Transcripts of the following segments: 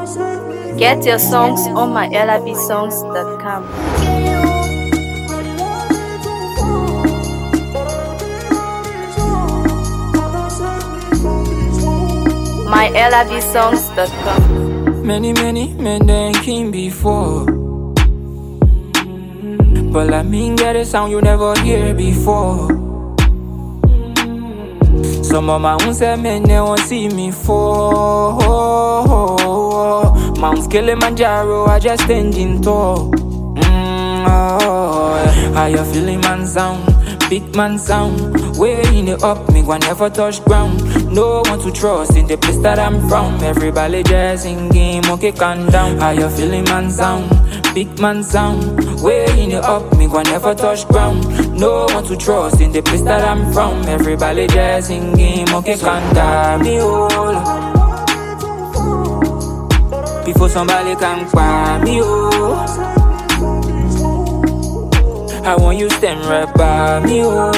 Get your songs on mylabsongs.com. mylabsongs.com. Many men then came before, but I mean get a sound you never hear before. Some of my own say men they won't see me fall. Mount Kilimanjaro, I just standing tall. How you feeling, man sound? Big man sound. Way in it up, me one never touch ground. No one to trust in the place that I'm from. Everybody just singing, okay, calm down. How you feeling, man sound? Big man sound. Way in it up, me one never touch ground. No one to trust in the place that I'm from. Everybody just singing, okay, calm down. Me all before somebody can cry me, oh. I want you stand right by me, oh.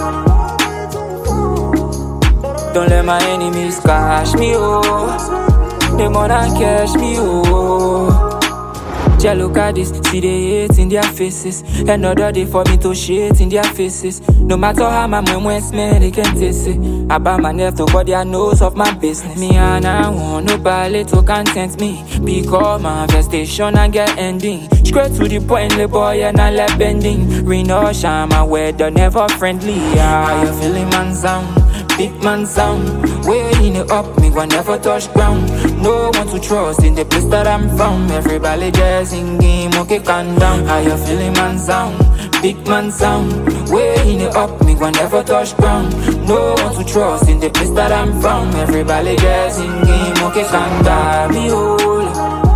Don't let my enemies catch me, oh. They more than catch me, oh. Just look at this, see the hate in their faces. Another day for me to shit in their faces. No matter how my mind smell, they can't taste it. I buy my left over their nose of my business. Me and I want nobody to content me. Because my infestation and get ending. Straight to the point, the boy and I left bending. Rain or shine, my weather never friendly. How you feeling, man sound? Big man sound. Way in it up, me one never touch ground. No one to trust in the place that I'm from. Everybody just singing, okay, calm down. How you feeling, man sound? Big man sound. Way in it up, me one never touch ground. No one to trust in the place that I'm from. Everybody just singing, okay, calm down. Me all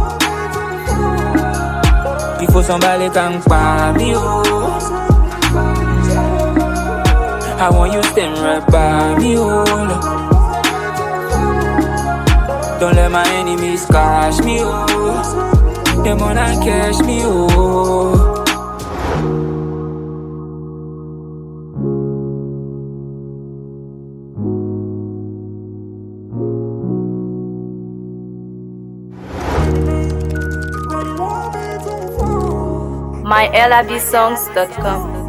before somebody can cry me, oh. I want you stand right by me, oh. Don't let my enemies catch me, oh. They wanna catch me, oh. mylabsongs.com.